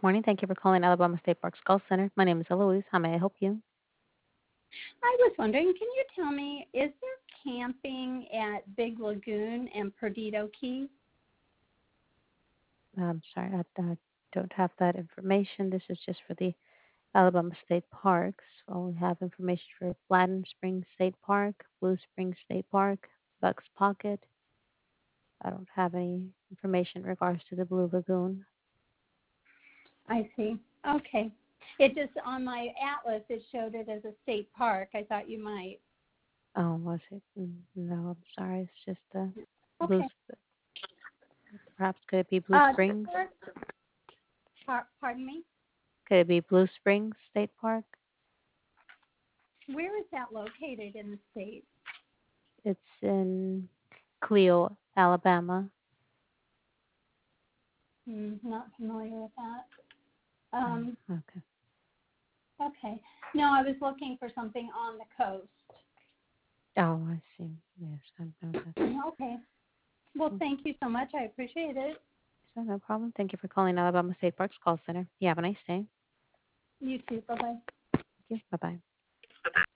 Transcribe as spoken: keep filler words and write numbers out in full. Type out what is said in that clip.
Morning. Thank you for calling Alabama State Parks Call Center. My name is Eloise. How may I help you? I was wondering, can you tell me, is there camping at Big Lagoon and Perdido Key? I'm sorry, I, I don't have that information. This is just for the Alabama State Parks. Well, we have information for Bladden Springs State Park, Blue Springs State Park, Bucks Pocket. I don't have any information in regards to the Blue Lagoon. I see. Okay. It just, on my atlas, it showed it as a state park. I thought you might. Oh, was it? Mm, No, I'm sorry. It's just uh, Blue. Okay. Sp- Perhaps could it be Blue Uh, Springs? par- pardon me? Could it be Blue Springs State Park? Where is that located in the state? It's in Cleo, Alabama. Hmm, not familiar with that. Oh, Um, okay. okay. No, I was looking for something on the coast. Oh, I see. Yes, I know that. Okay. Well, Mm, thank you so much. I appreciate it. So no problem. Thank you for calling Alabama State Parks Call Center. You have a nice day. You too. Bye-bye. Thank you. Bye bye.